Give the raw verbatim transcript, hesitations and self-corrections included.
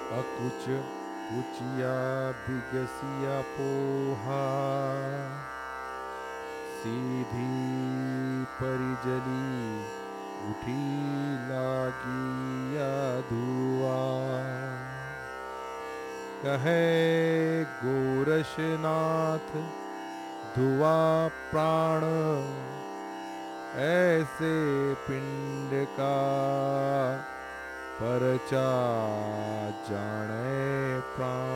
अकुच कुचिया बिगसिया पोहा, सीधी परिजली उठी लागिया धुआ। कहे गोरशनाथ धुआ प्राण, ऐसे पिंड का परचा जाने प्राण।